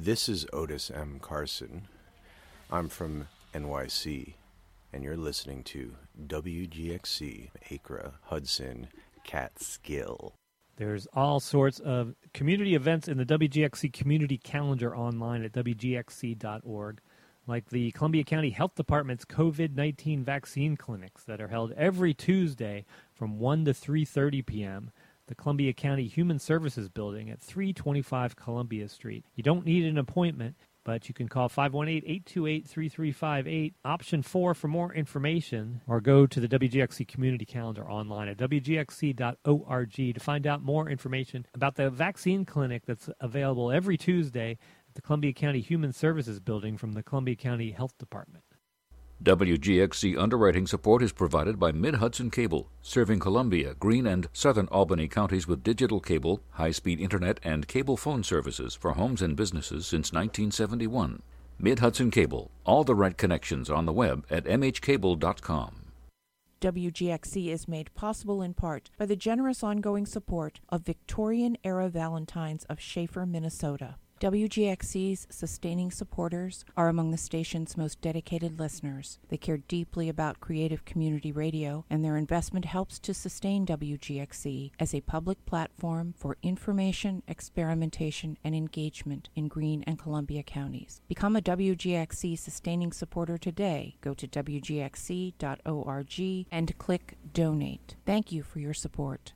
This is Otis M. Carson. I'm from NYC, and you're listening to WGXC, Acra, Hudson, Catskill. There's all sorts of community events in the WGXC community calendar online at WGXC.org, like the Columbia County Health Department's COVID-19 vaccine clinics that are held every Tuesday from 1 to 3:30 p.m., the Columbia County Human Services Building at 325 Columbia Street. You don't need an appointment, but you can call 518-828-3358, option 4 for more information, or go to the WGXC community calendar online at WGXC.org to find out more information about the vaccine clinic that's available every Tuesday at the Columbia County Human Services Building from the Columbia County Health Department. WGXC underwriting support is provided by Mid-Hudson Cable, serving Columbia, Greene, and southern Albany counties with digital cable, high-speed internet, and cable phone services for homes and businesses since 1971. Mid-Hudson Cable, all the right connections on the web at mhcable.com. WGXC is made possible in part by the generous ongoing support of Victorian-era Valentines of Schaefer, Minnesota. WGXC's sustaining supporters are among the station's most dedicated listeners. They care deeply about creative community radio, and their investment helps to sustain WGXC as a public platform for information, experimentation, and engagement in Greene and Columbia counties. Become a WGXC sustaining supporter today. Go to WGXC.org and click Donate. Thank you for your support.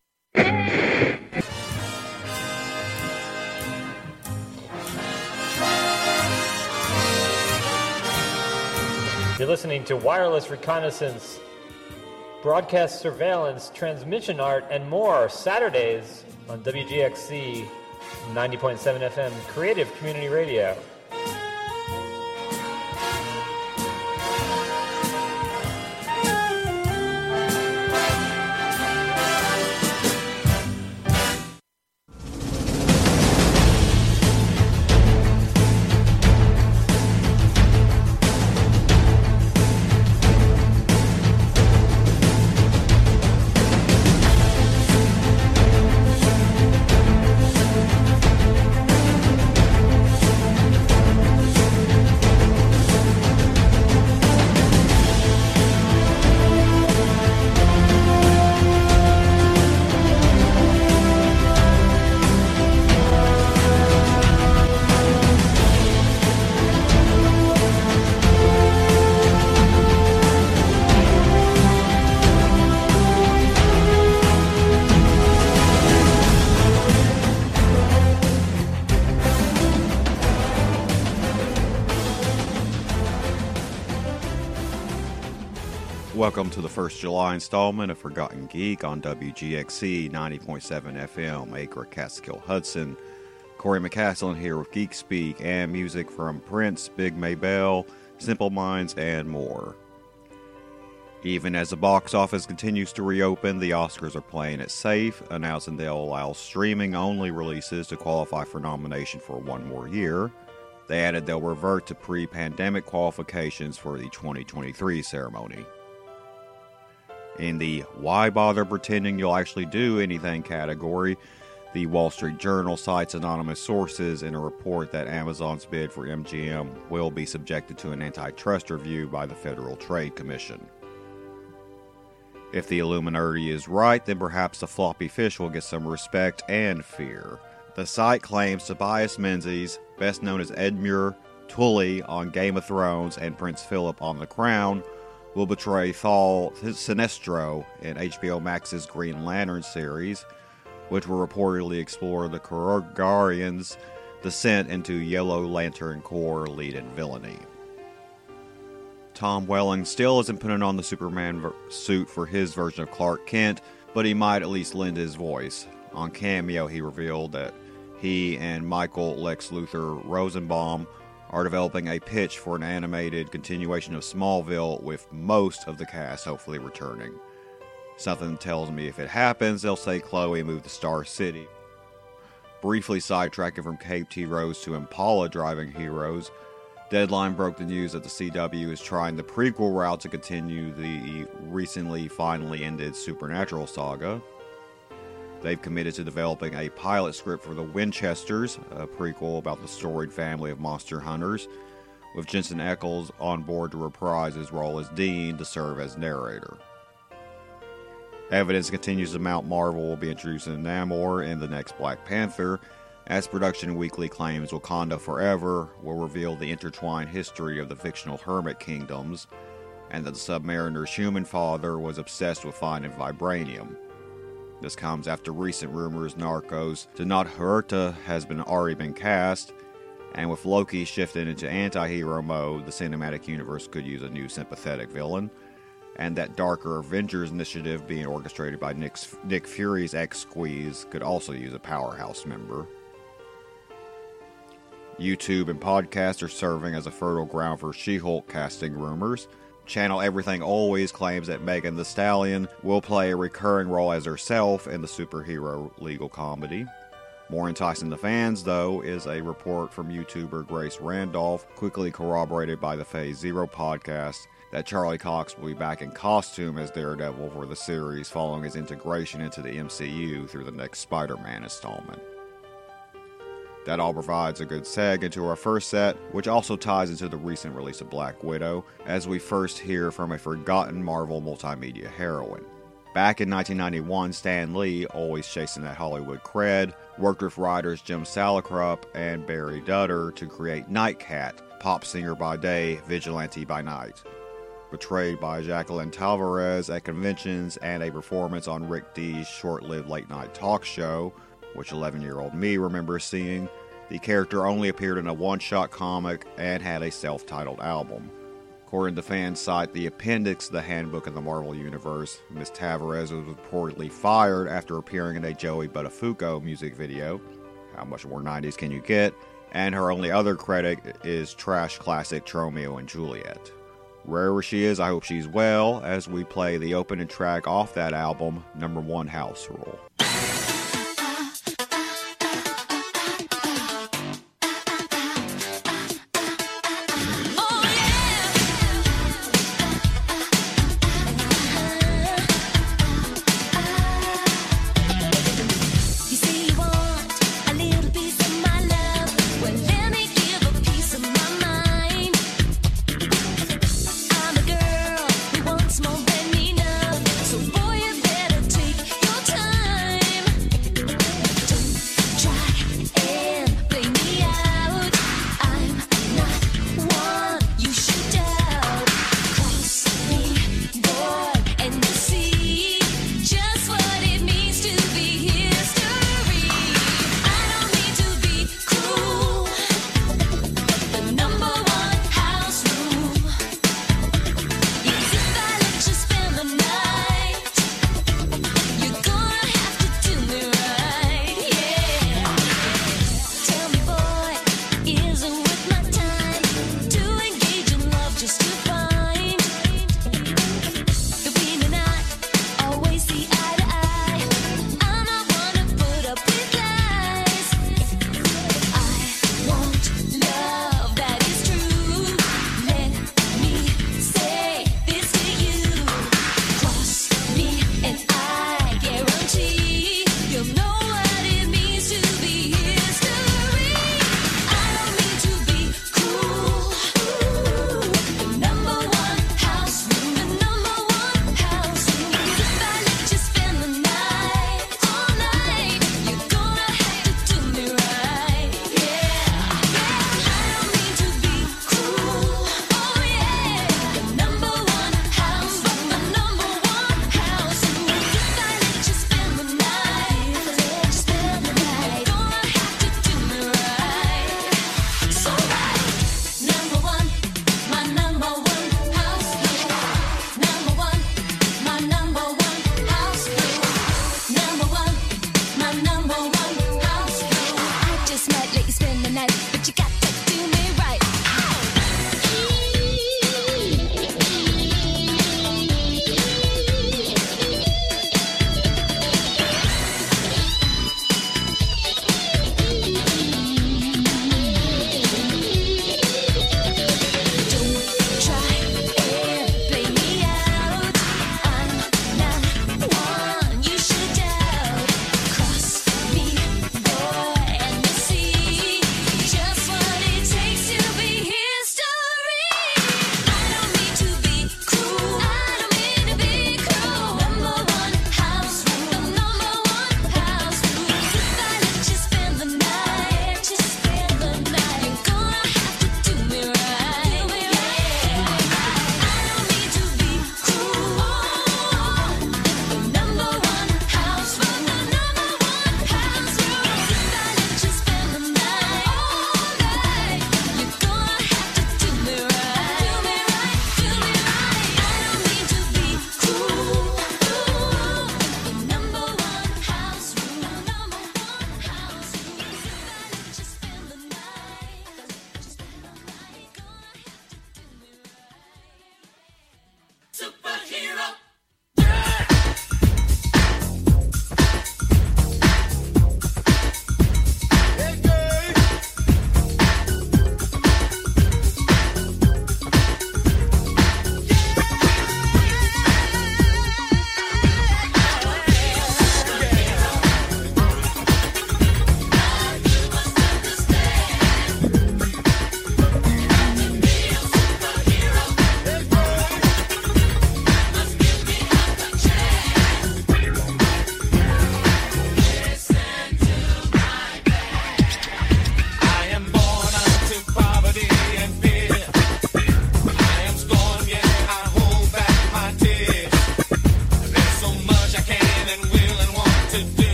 You're listening to Wireless Reconnaissance, Broadcast Surveillance, Transmission Art, and more, Saturdays on WGXC 90.7 FM, Creative Community Radio. Welcome to the first July installment of Forgotten Geek on WGXC 90.7 FM, Acre, Catskill, Hudson. Corey McCaslin here with Geek Speak and music from Prince, Big Maybelle, Simple Minds, and more. Even as the box office continues to reopen, the Oscars are playing it safe, announcing they'll allow streaming-only releases to qualify for nomination for one more year. They added they'll revert to pre-pandemic qualifications for the 2023 ceremony. In the Why Bother Pretending You'll Actually Do Anything category, the Wall Street Journal cites anonymous sources in a report that Amazon's bid for MGM will be subjected to an antitrust review by the Federal Trade Commission. If the Illuminati is right, then perhaps the floppy fish will get some respect and fear. The site claims Tobias Menzies, best known as Edmure Tully on Game of Thrones and Prince Philip on The Crown, will betray Thal Sinestro in HBO Max's Green Lantern series, which will reportedly explore the Korgarians' descent into Yellow Lantern Corps-leaded villainy. Tom Welling still isn't putting on the Superman suit for his version of Clark Kent, but he might at least lend his voice. On Cameo, he revealed that he and Michael Lex Luthor Rosenbaum are developing a pitch for an animated continuation of Smallville, with most of the cast hopefully returning. Something tells me if it happens, they'll say Chloe moved to Star City. Briefly sidetracking from Cape T. Rose to Impala Driving Heroes, Deadline broke the news that the CW is trying the prequel route to continue the recently finally ended Supernatural saga. They've committed to developing a pilot script for The Winchesters, a prequel about the storied family of monster hunters, with Jensen Ackles on board to reprise his role as Dean to serve as narrator. Evidence continues to mount Marvel will be introducing Namor in the next Black Panther, as Production Weekly claims Wakanda Forever will reveal the intertwined history of the fictional Hermit Kingdoms, and that the Submariner's human father was obsessed with finding vibranium. This comes after recent rumors Narcos Denat Huerta has already been cast, and with Loki shifting into anti-hero mode, the cinematic universe could use a new sympathetic villain, and that darker Avengers initiative being orchestrated by Nick Fury's ex-Squeeze could also use a powerhouse member. YouTube and podcasts are serving as a fertile ground for She-Hulk casting rumors. Channel Everything Always claims that Megan Thee Stallion will play a recurring role as herself in the superhero legal comedy. More enticing to fans, though, is a report from YouTuber Grace Randolph, quickly corroborated by the Phase Zero podcast, that Charlie Cox will be back in costume as Daredevil for the series following his integration into the MCU through the next Spider-Man installment. That all provides a good seg into our first set, which also ties into the recent release of Black Widow, as we first hear from a forgotten Marvel multimedia heroine. Back in 1991, Stan Lee, always chasing that Hollywood cred, worked with writers Jim Salicrup and Barry Dudder to create Nightcat, pop singer by day, vigilante by night. Portrayed by Jacqueline Tavares at conventions and a performance on Rick D's short-lived late-night talk show, which 11-year-old me remembers seeing, the character only appeared in a one-shot comic and had a self-titled album. According to fan site The Appendix to the Handbook of the Marvel Universe, Ms. Tavares was reportedly fired after appearing in a Joey Buttafuoco music video. How much more 90s can you get? And her only other credit is trash classic Tromeo and Juliet. Wherever she is, I hope she's well, as we play the opening track off that album, Number One House Rule. More than enough, so boy, you better take your time.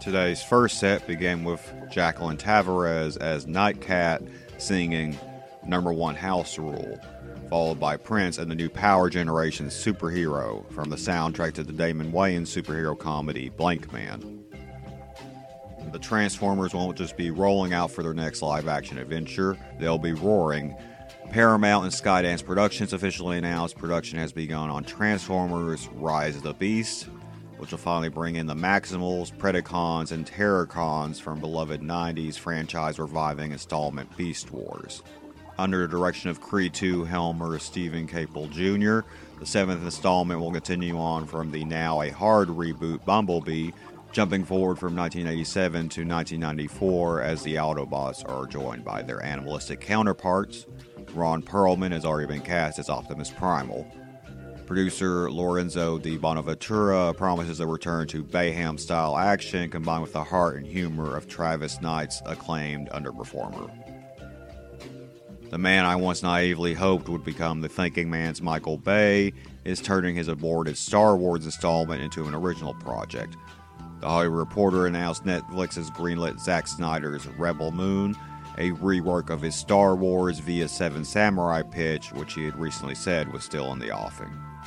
Today's first set began with Jacqueline Tavares as Nightcat singing Number One House Rule, followed by Prince and the new Power Generation Superhero from the soundtrack to the Damon Wayans superhero comedy Blank Man. The Transformers won't just be rolling out for their next live-action adventure, they'll be roaring. Paramount and Skydance Productions officially announced production has begun on Transformers Rise of the Beast, which will finally bring in the Maximals, Predacons, and Terrorcons from beloved 90s franchise-reviving installment Beast Wars. Under the direction of Creed II helmer Stephen Caple Jr., the 7th installment will continue on from the now a hard reboot Bumblebee, jumping forward from 1987 to 1994 as the Autobots are joined by their animalistic counterparts. Ron Perlman has already been cast as Optimus Primal. Producer Lorenzo Di Bonaventura promises a return to Bayham-style action combined with the heart and humor of Travis Knight's acclaimed underperformer. The man I once naively hoped would become the thinking man's Michael Bay is turning his aborted Star Wars installment into an original project. The Hollywood Reporter announced Netflix has greenlit Zack Snyder's Rebel Moon, a rework of his Star Wars via Seven Samurai pitch, which he had recently said was still in the offing.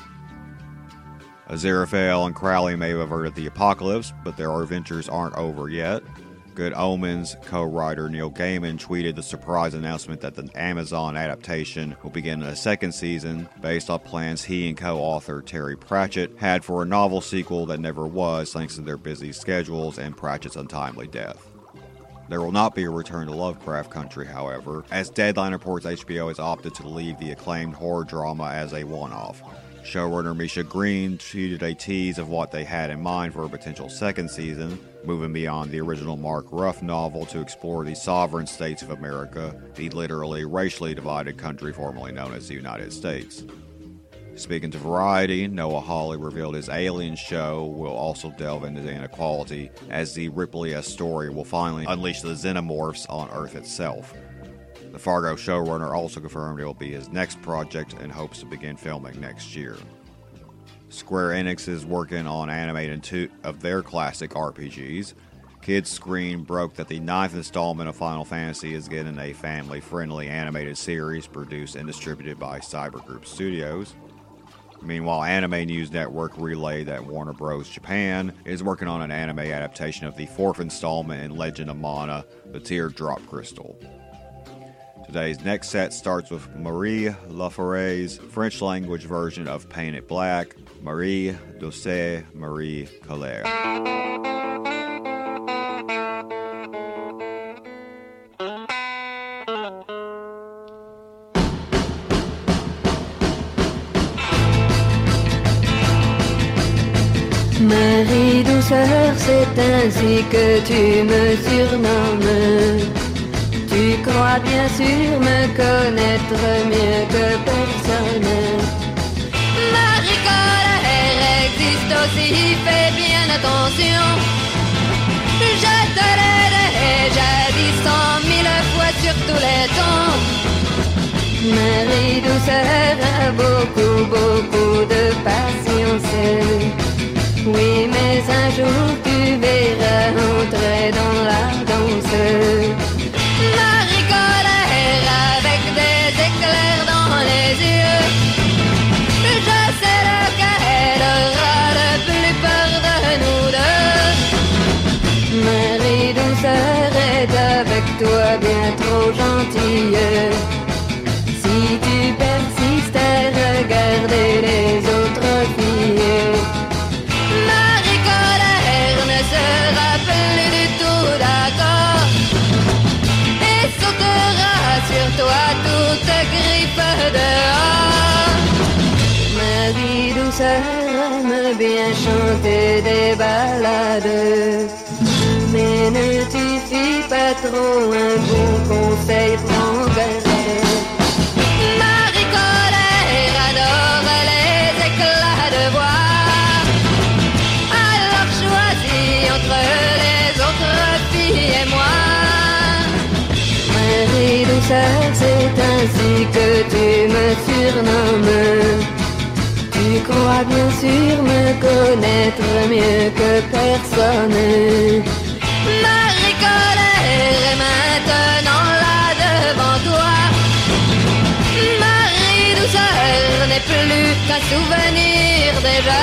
Aziraphale and Crowley may have averted the apocalypse, but their adventures aren't over yet. Good Omens co-writer Neil Gaiman tweeted the surprise announcement that the Amazon adaptation will begin a second season based on plans he and co-author Terry Pratchett had for a novel sequel that never was thanks to their busy schedules and Pratchett's untimely death. There will not be a return to Lovecraft Country, however, as Deadline reports HBO has opted to leave the acclaimed horror drama as a one-off. Showrunner Misha Green tweeted a tease of what they had in mind for a potential second season, moving beyond the original Mark Ruff novel to explore the sovereign states of America, the literally racially divided country formerly known as the United States. Speaking to Variety, Noah Hawley revealed his Alien show will also delve into the inequality, as the Ripley-esque story will finally unleash the xenomorphs on Earth itself. The Fargo showrunner also confirmed it will be his next project and hopes to begin filming next year. Square Enix is working on animating 2 of their classic RPGs. Kids Screen broke that the 9th installment of Final Fantasy is getting a family-friendly animated series produced and distributed by Cyber Group Studios. Meanwhile, Anime News Network relayed that Warner Bros. Japan is working on an anime adaptation of the 4th installment in Legend of Mana, The Teardrop Crystal. Today's next set starts with Marie Laforêt's French-language version of Painted Black, Marie Douce Marie Colère. Marie douceur, c'est ainsi que tu me surnommes. Tu crois bien sûr me connaître mieux que personne. Marie Colère existe aussi, fais bien attention. Je te l'ai déjà dit 100 000 fois sur tous les tons. Marie douceur a beaucoup de patience. Oui, mais un jour tu verras entrer dans la danse. Marie Colère avec des éclairs dans les yeux. Je sais lequel aura le plus peur de nous deux. Marie douceur est avec toi bien trop gentille. Si tu persistes à regarder les autres filles, Marie Colère ne sera plus du tout d'accord et sautera sur toi toute griffe dehors. Marie douceur aime bien chanter des ballades, mais ne t'y fie pas trop, un bon conseil prends garde. Marie Colère adore les éclats de voix. Entre les autres filles et moi, Marie douceur, c'est ainsi que tu me surnommes. Tu crois bien sûr me connaître mieux que personne. Marie Colère est maintenant là devant toi. Marie Douceur n'est plus qu'un souvenir déjà.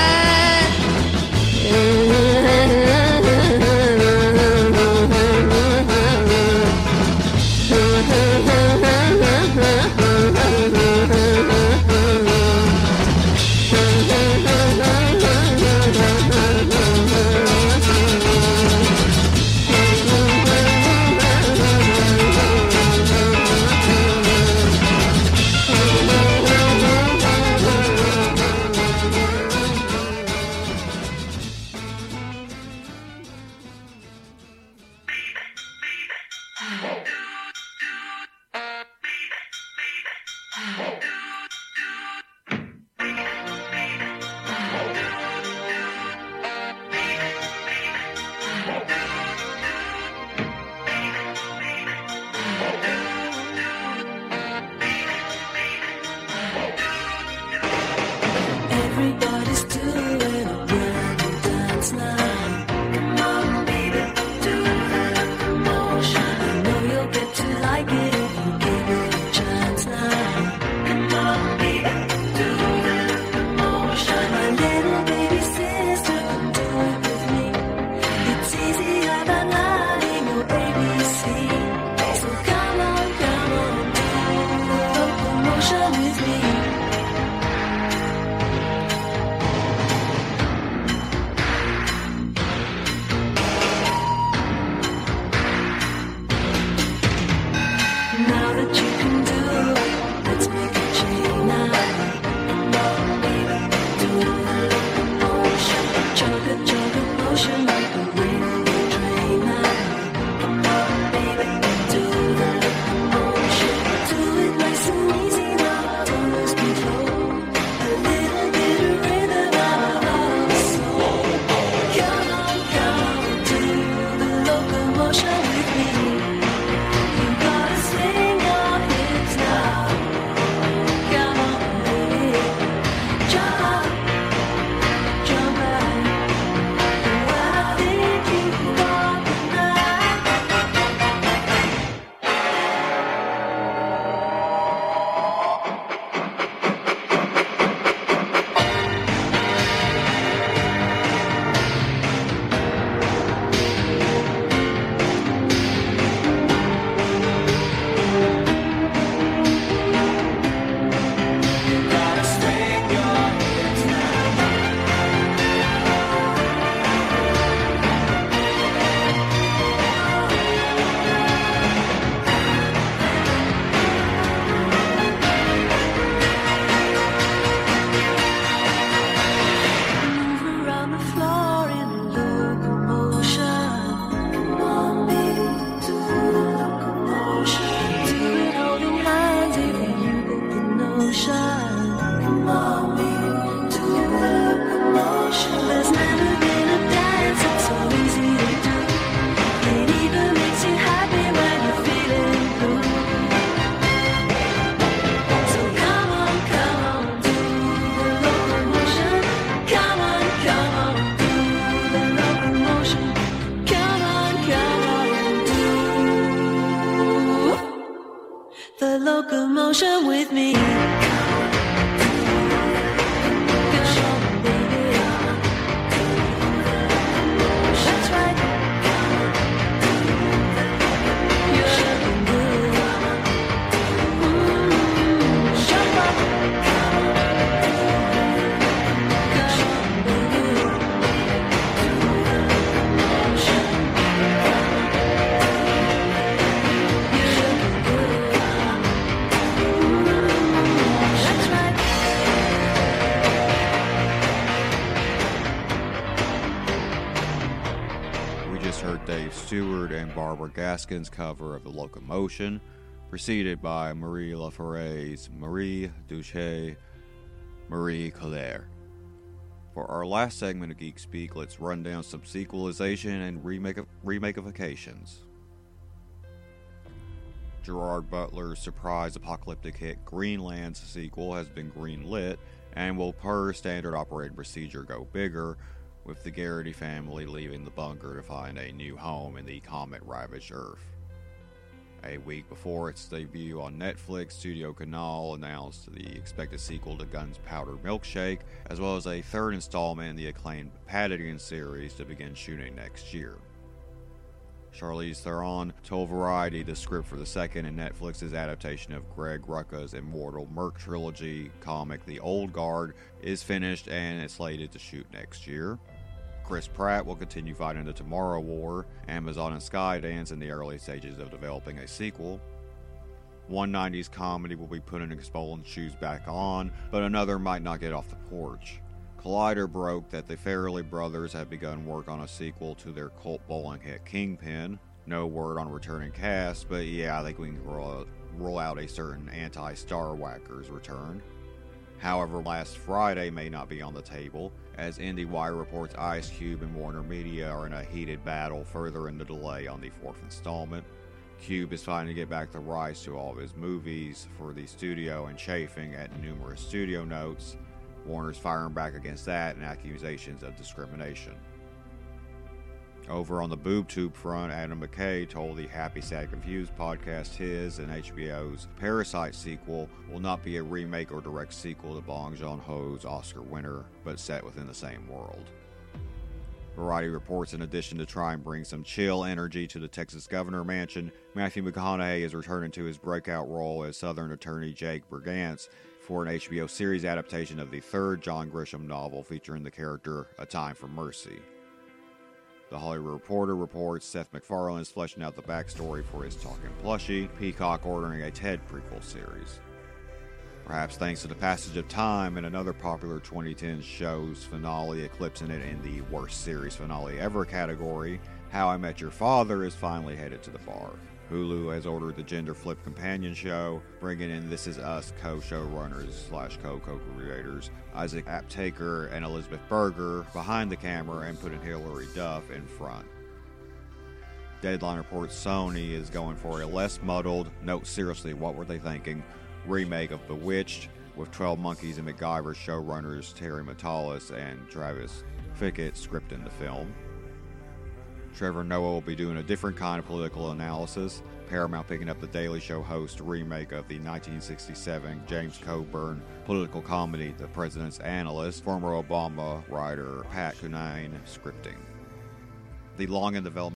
Everybody's doing a brand new dance now. Come on, baby, do the commotion. I know you'll get to like it if you give it a chance now. Come on, baby, do the commotion. My little baby sister can do it with me. It's easier than learning your ABC. So come on, do the commotion with me. Now that you can do it, let's make a change now. Come on, baby, do the locomotion. Chug a motion like a railway train now. Come on, baby, do the locomotion. Do it nice and easy now, don't lose control. A little bit of rhythm out of the soul. Come on, do the locomotion with me. You gotta swing your hips now. Come on, baby. Jump up, jump back. When I think you've got the night. You gotta swing your hips now. Move around the floor in a locomotion. Come on, baby, do the locomotion. Do it holding hands if you get the notion. Come on, baby, do the locomotion. There's never been a dance that's so easy to do. It even makes you happy when you're feeling blue. So come on, do the locomotion. Come on, do the locomotion. Come on, do the locomotion with me. Come on, baby. That's right. You're looking good. Jump up. Come on, baby. That's right. We just heard Dave Stewart and Barbara Gaskin's cover of The Locomotion, preceded by Marie Laforet's Marie Doucet, Marie Colère. For our last segment of Geek Speak, let's run down some sequelization and remakifications. Gerard Butler's surprise apocalyptic hit Greenland's sequel has been greenlit and will, per standard operating procedure, go bigger, with the Garrity family leaving the bunker to find a new home in the comet-ravaged Earth. A week before its debut on Netflix, Studio Canal announced the expected sequel to Gunpowder Milkshake, as well as a third installment in the acclaimed Paddington series to begin shooting next year. Charlize Theron told Variety the script for the second in Netflix's adaptation of Greg Rucka's immortal Merc trilogy comic The Old Guard is finished and is slated to shoot next year. Chris Pratt will continue fighting the Tomorrow War. Amazon and Skydance in the early stages of developing a sequel. One 90s comedy will be putting its bowling shoes back on, but another might not get off the porch. Collider broke that the Farrelly brothers have begun work on a sequel to their cult bowling hit Kingpin. No word on returning cast, but yeah, I think we can roll out a certain anti-Star Whackers return. However, last Friday may not be on the table, as IndieWire reports Ice Cube and Warner Media are in a heated battle further in the delay on the fourth installment. Cube is fighting to get back the rights to all of his movies for the studio and chafing at numerous studio notes. Warner's firing back against that and accusations of discrimination. Over on the BoobTube front, Adam McKay told the Happy Sad Confused podcast his and HBO's Parasite sequel will not be a remake or direct sequel to Bong Joon-ho's Oscar winner, but set within the same world. Variety reports in addition to try and bring some chill energy to the Texas governor mansion, Matthew McConaughey is returning to his breakout role as Southern attorney Jake Brigance for an HBO series adaptation of the third John Grisham novel featuring the character A Time for Mercy. The Hollywood Reporter reports Seth MacFarlane is fleshing out the backstory for his Talking Plushie, Peacock ordering a Ted prequel series. Perhaps thanks to the passage of time and another popular 2010 show's finale eclipsing it in the worst series finale ever category, How I Met Your Father is finally headed to the bar. Hulu has ordered the gender flip companion show, bringing in This Is Us co-showrunners / co-creators Isaac Aptaker and Elizabeth Berger behind the camera and putting Hilary Duff in front. Deadline reports Sony is going for a less muddled, no seriously what were they thinking, remake of Bewitched with 12 Monkeys and MacGyver showrunners Terry Matalas and Travis Fickett scripting the film. Trevor Noah will be doing a different kind of political analysis, Paramount picking up the Daily Show host remake of the 1967 James Coburn political comedy The President's Analyst, former Obama writer Pat Cunane scripting. The long in development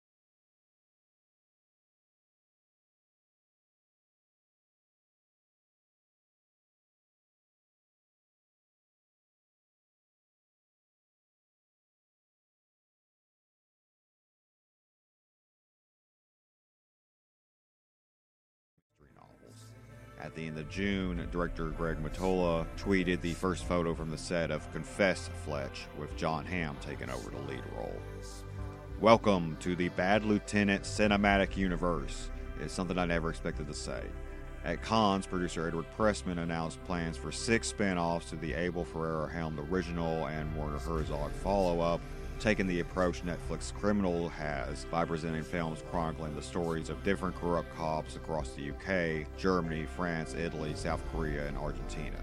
At the end of June, director Greg Mottola tweeted the first photo from the set of Confess Fletch, with John Hamm taking over the lead role. Welcome to the Bad Lieutenant cinematic universe, is something I never expected to say. At Cannes, producer Edward Pressman announced plans for 6 spin-offs to the Abel Ferrara-helmed original and Werner Herzog follow-up, taking the approach Netflix Criminal has by presenting films chronicling the stories of different corrupt cops across the UK, Germany, France, Italy, South Korea, and Argentina.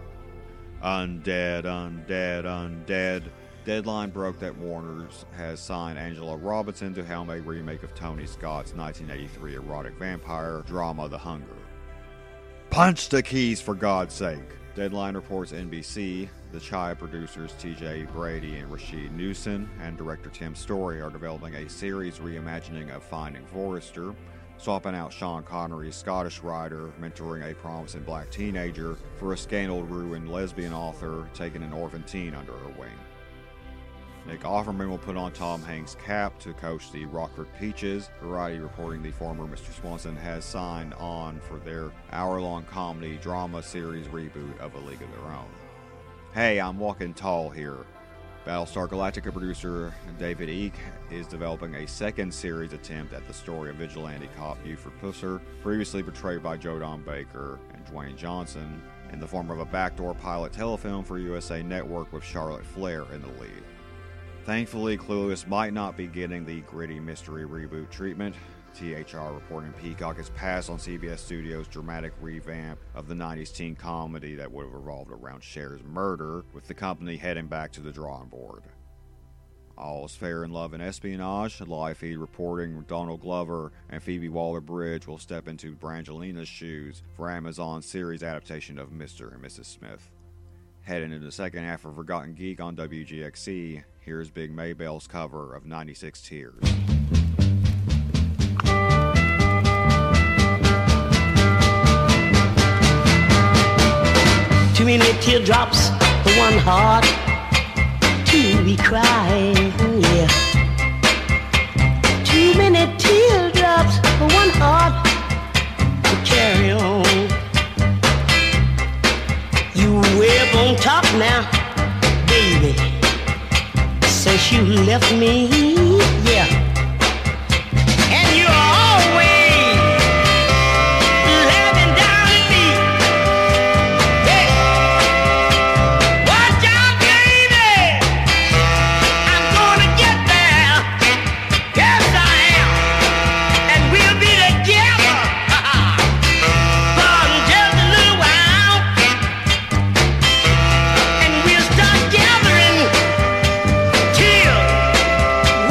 Undead, undead, undead. Deadline broke that Warner's has signed Angela Robinson to helm a remake of Tony Scott's 1983 erotic vampire drama The Hunger. Punch the keys, for God's sake! Deadline reports NBC, the Chai producers TJ Brady and Rashid Newson, and director Tim Story are developing a series reimagining of Finding Forrester, swapping out Sean Connery's Scottish writer, mentoring a promising black teenager, for a scandal-ruined lesbian author taking an orphan teen under her wing. Nick Offerman will put on Tom Hanks' cap to coach the Rockford Peaches. Variety reporting the former Mr. Swanson has signed on for their hour-long comedy drama series reboot of A League of Their Own. Hey, I'm walking tall here. Battlestar Galactica producer David Eek is developing a second series attempt at the story of vigilante cop Buford Pusser, previously portrayed by Joe Don Baker and Dwayne Johnson, in the form of a backdoor pilot telefilm for USA Network with Charlotte Flair in the lead. Thankfully, Clueless might not be getting the gritty mystery reboot treatment. THR reporting Peacock has passed on CBS Studios' dramatic revamp of the 90s teen comedy that would have revolved around Cher's murder, with the company heading back to the drawing board. All's Fair in Love and Espionage, a live feed reporting Donald Glover and Phoebe Waller-Bridge will step into Brangelina's shoes for Amazon's series adaptation of Mr. and Mrs. Smith. Heading into the second half of Forgotten Geek on WGXC, here's Big Maybell's cover of 96 Tears. Too many teardrops for one heart to be crying, yeah. Too many teardrops for one heart to carry on. You way up on top now, baby, since you left me, yeah. And you're always laughing down at me. Hey, watch out, baby, I'm gonna get there. Yes, I am, and we'll be together for just a little while, and we'll start gathering till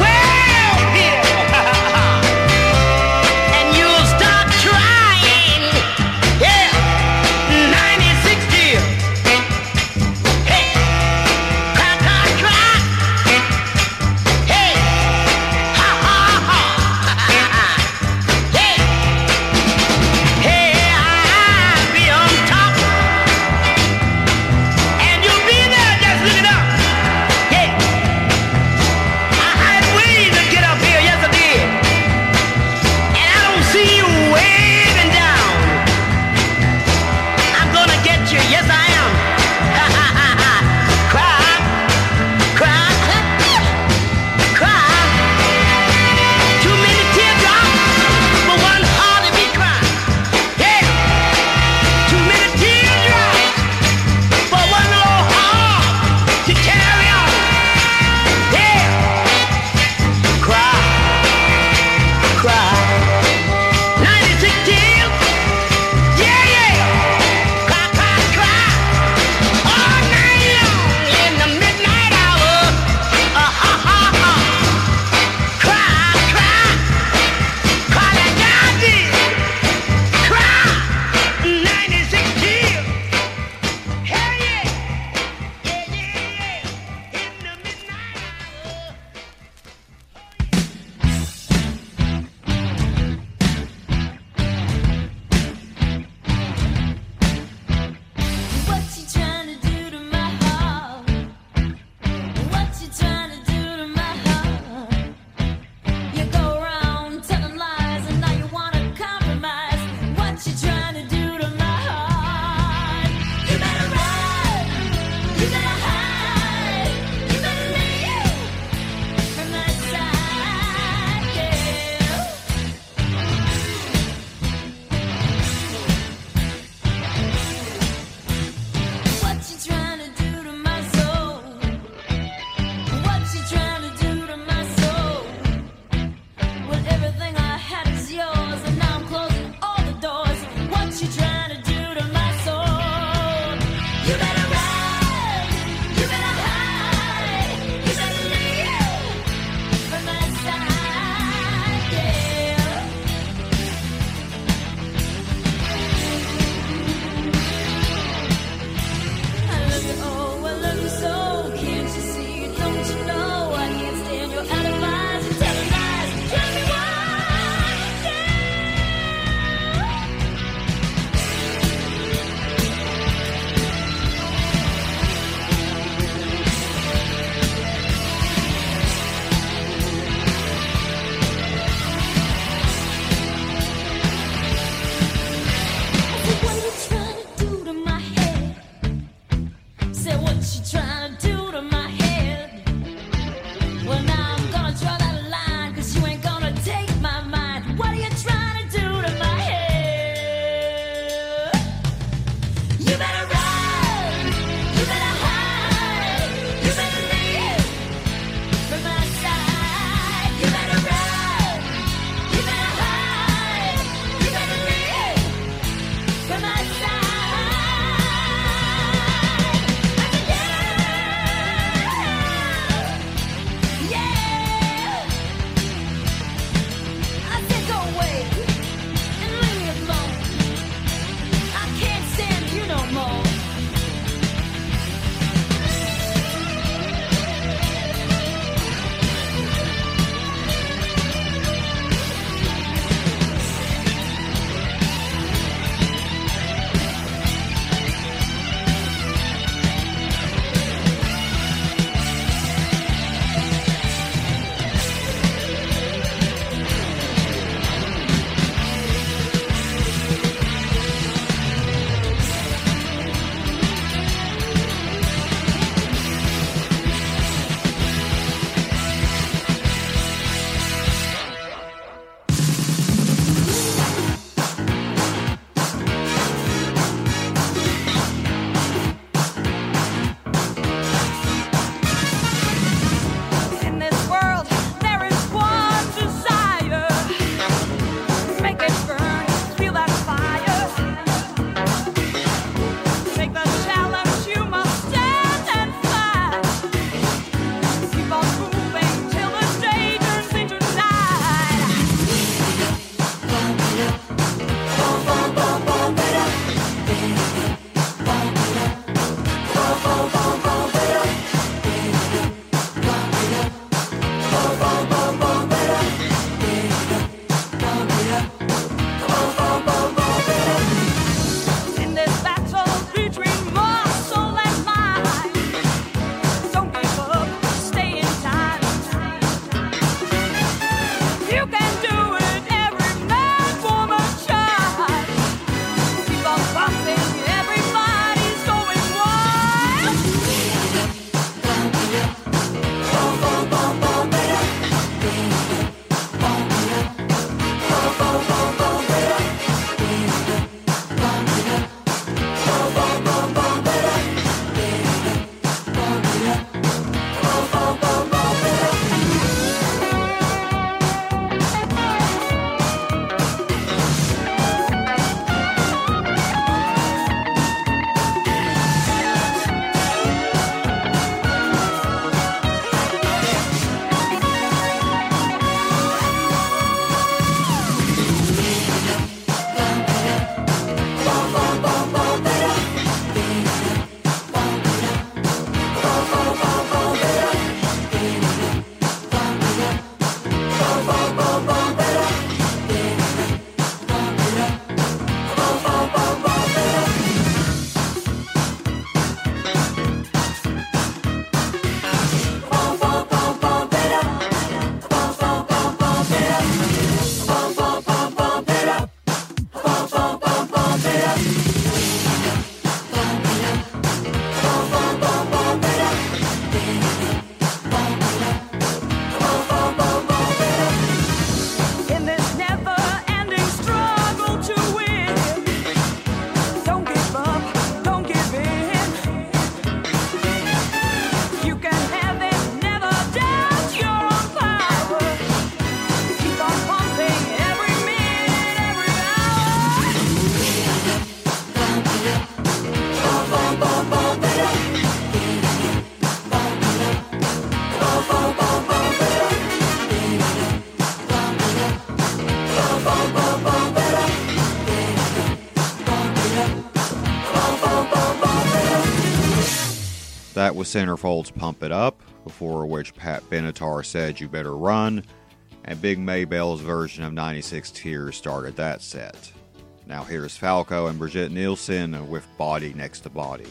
with Centerfold's Pump It Up, before which Pat Benatar said You Better Run, and Big Maybell's version of 96 Tears started that set. Now here's Falco and Brigitte Nielsen with Body Next to Body.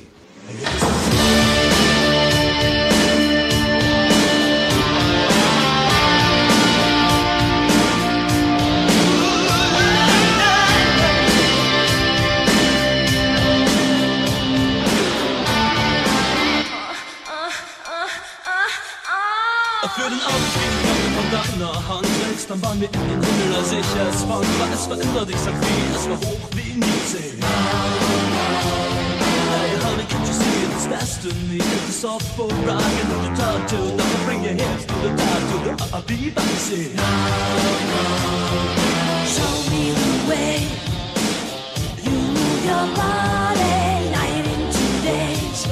Für den Augenblick von deiner Hand wächst dann waren wir in den Himmel, als ich es fand. War es verändert, ich sag wie, es war hoch wie nie sehen. Hey, honey, can't you see it's destiny? It's a soft for rocking to the tattoo. Now bring your hands to the tattoo. I'll be back to see. Show me the way. You move your body night into days.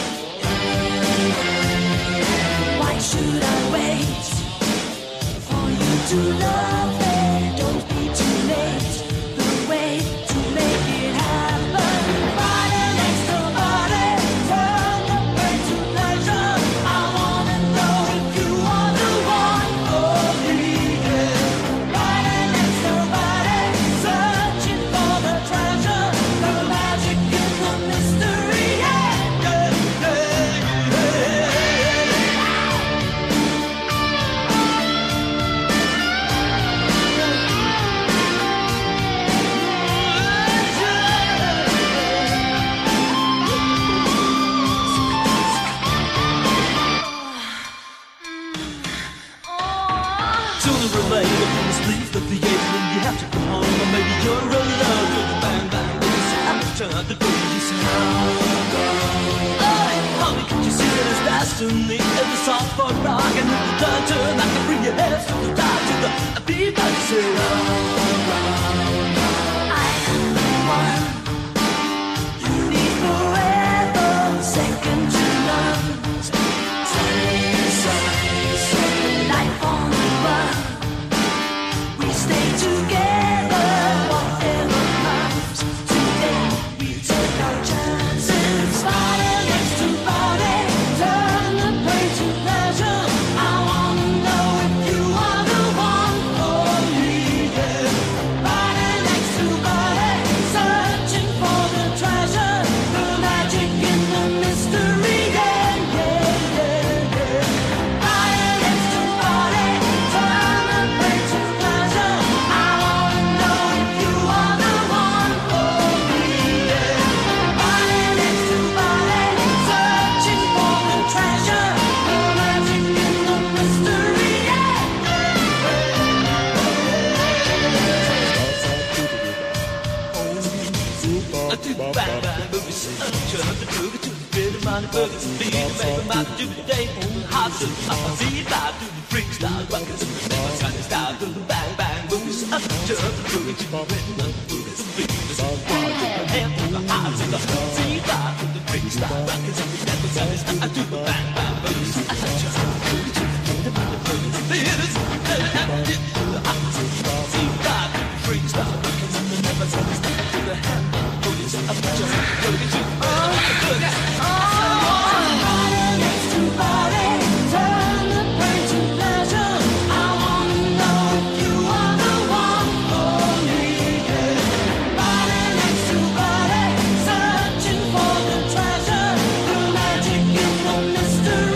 Why should I wait for you to love me? Don't be too late. The way to make it happen. Body next to body, turn the pain to pleasure. I wanna know if you are the one for me. Body next to body, searching for the treasure, the magic in the mystery. Yeah, yeah, yeah, yeah. Sooner or later, you must leave the theater and you have to come home. Or maybe you're alone to the bang bang. It's time to go you sound. Hey, honey, can't you see that it's destiny? It's a soft for rock and if you turn, I can bring your head to the top to the beat by the sea. I am the one you need forever, second to none. Life on the run, we stay together, whatever comes. Today we take our chances, body next to body, turn the pain to pleasure. I wanna know if you are the one for me. Yeah. Body next to body, searching for the treasure, the magic in the mystery. Yeah, yeah, yeah, yeah. Body next to body, turn the pain to pleasure. I wanna know if you are the one for me. Yeah. Body next to body, searching for the treasure, the magic in the mystery. Yeah. I do the bang bang boogies, turn the boogie to the rhythm and the boogies. Beat the make my do the day on the hot soup. I see that do the freestyle rockers, never try style do the bang bang boogies. Turn the boogie to the rhythm and the boogies. Beat the song, one to the hand on the hot soup. See that do the freestyle rockers, never try style do the bang bang boogies. Turn the boogie to the rhythm and the boogies. Beat the song, to the hot soup. See that do the freestyle rockers, never try style do the hand. Body next to body, turn the pain to pleasure. I wanna know if you are the one for me. Yeah. Body next to body, searching for the treasure, the magic in the mystery.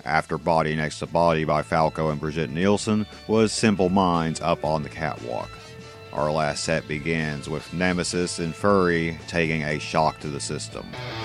After Body Next to Body by Falco and Brigitte Nielsen was Simple Minds up on the catwalk. Our last set begins with Nemesis and Furry taking a shock to the system.